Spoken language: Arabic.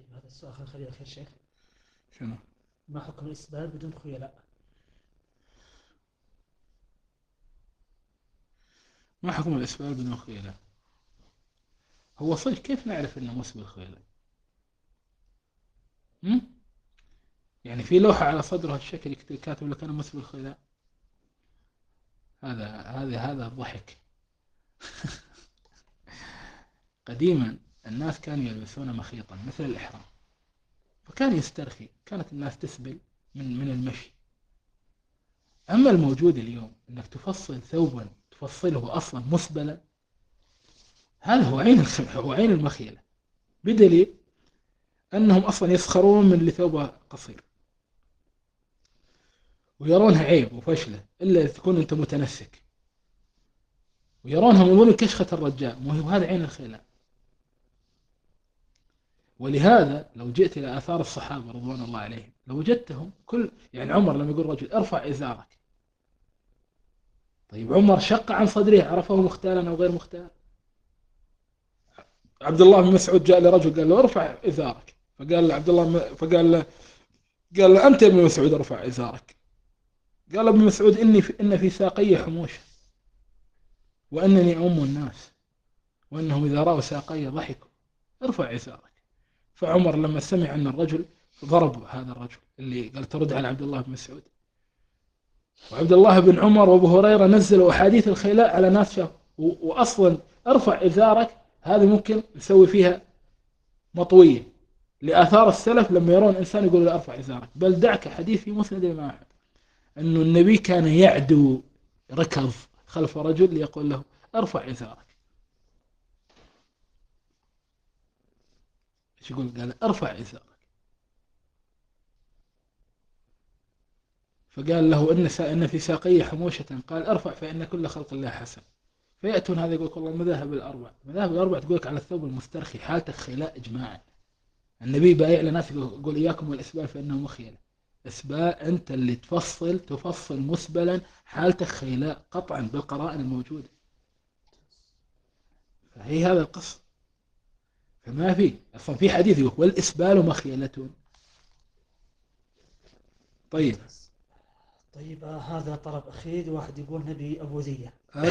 طيب هذا السؤال خليه أخير شيخ. شنو؟ ما حكم الإسبال بدون خيلاء؟ ما حكم الإسبال بدون خيلاء؟ هو صدق كيف نعرف أنه مسبل خيلاء؟ هم؟ يعني في لوحة على صدره الشكل كاتب لك أنا مسبل خيلاء؟ هذا ضحك. قديما الناس كانوا يلبسون مخيطا مثل الإحرام، فكان يسترخي، كانت الناس تسبل من المشي. أما الموجود اليوم أنك تفصل ثوبا تفصله أصلا مسبلا، هذا هو عين المخيلة، بدليل أنهم أصلا يسخرون من اللي ثوبه قصير ويرونها عيب وفشلة إلا إذا تكون أنت متنسك، ويرونها من ضمن كشخة الرجال، وهذا عين الخيلاء. ولهذا لو جئت إلى آثار الصحابة رضوان الله عليهم لوجدتهم يعني عمر لما يقول رجل ارفع إزارك، طيب عمر شق عن صدره، عرفه مختالا أو غير مختال. عبد الله بن مسعود جاء لرجل قال له ارفع إزارك، فقال له عبد الله قال له أنت يا ابن مسعود ارفع إزارك. قال ابن مسعود إن في ساقي حموشة، وأنني أم الناس، وأنهم إذا رأوا ساقي ضحكوا، ارفع إزارك. فعمر لما سمع أن الرجل ضرب هذا الرجل اللي قال ترد على عبد الله بن مسعود، وعبد الله بن عمر وابو هريرة نزلوا أحاديث الخيلاء على ناس شاف، وأصلا ارفع إزارك هذه ممكن نسوي فيها مطوية لآثار السلف لما يرون إنسان يقول له ارفع إزارك. بل دعك حديث في مسند الإمام أحمد أنه النبي كان يعدو ركض خلف رجل ليقول له ارفع إزارك. ايش يقول؟ قال ارفع إزارك. فقال له إن في ساقي حموشة، قال ارفع فإن كل خلق الله حسن. فيأتون هذا يقول والله المذاهب الأربع تقول لك على الثوب المسترخي حالتك خيلاء إجماعا. النبي بايع لناس يقول إياكم والإسبال فإنه مخيلة. إسبال أنت اللي تفصل مسبلا، حالتك خيلاء قطعا بالقرائن الموجودة. فهي هذا القصد. فما في أصلا في حديث يقول والإسبال مخيلة. طيب طيب هذا طلب أخير، واحد يقول نبي أبوذية.